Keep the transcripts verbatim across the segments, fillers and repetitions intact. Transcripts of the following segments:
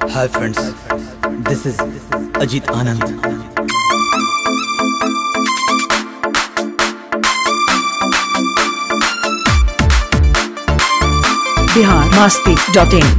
Hi friends, this is Ajit Anand. Bihar Masti dot in.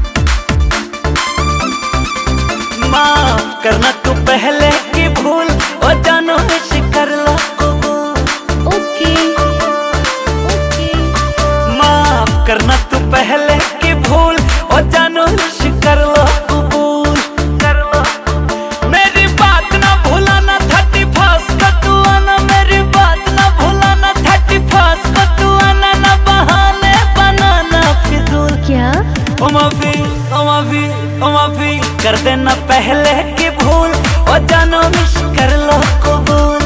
माफ करना तू पहले की भूल और जानो विश कर लो ओके ओके। माफ करना तू पहले की भूल और जानो विश कर लो कबूल कर लो। मेरी बात ना भूलाना थर्टी फर्स्ट को तू आना, मेरी बात ना भूलाना थर्टी फर्स्ट को तू आना, ना बहाने बनाना फिजूल। क्या ओ माफी ओ माफी ओ माफी कर देना पहले की भूल और जानो विश कर लो कबूल।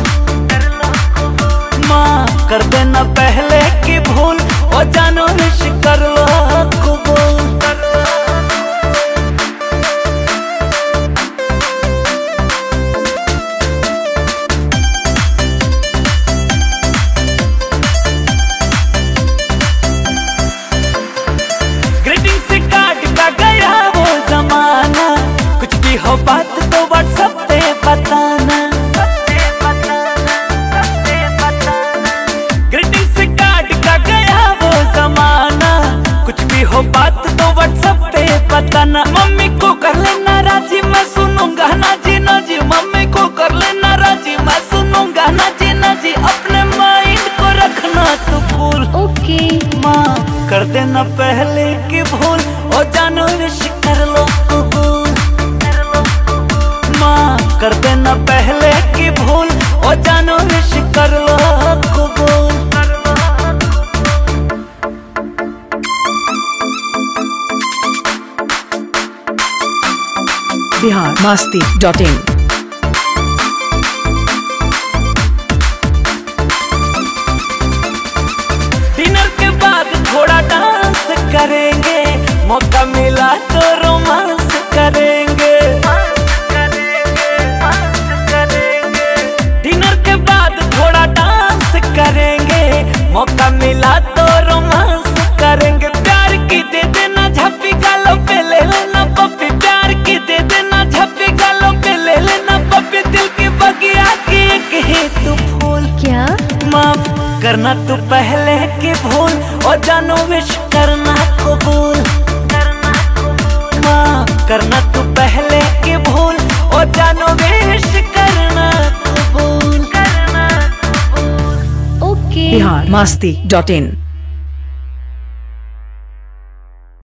माँ कर देना पहले की भूल और जानो विश कर लो कबूल। ग्रीटिंग से काट का गया वो जमाना, कुछ भी हो बात तो व्हाट्सएप पे बताना। ग्रीटिंग से काट का गया वो जमाना, कुछ भी हो बात तो व्हाट्सएप पे बताना। मम्मी को कर लेना राजी, मैं सुनूंगा ना जी ना जी। मम्मी को कर लेना राजी, मैं सुनूंगा ना जी ना जी। अपने माइंड को रखना तू कूल ओके। माँ कर देना पहले की भूल और जानो विश कर लो कबूल। माँ कर देना पहले की भूल और जानो विश कर लो कबूल। Bihar Masti dot in. Dinner के बाद थोड़ा डांस करेंगे, मौका मिला तो रोमांस करेंगे। डिनर के बाद थोड़ा डांस करेंगे, मौका मिला तो रोमांस करेंगे। प्यार की दे देना झप्पी गालों पे ले लेना पप्पी, प्यार की दे देना झप्पी गालों पे ले लेना पप्पी। दिल की बगिया की एक ही तू फूल। क्या माफ करना तू पहले की भूल और जानो विश करना कबूल। माफ करना तू पहले की भूल और जानो विश करना कबूल। ओके। बिहार मस्ती डॉट इन।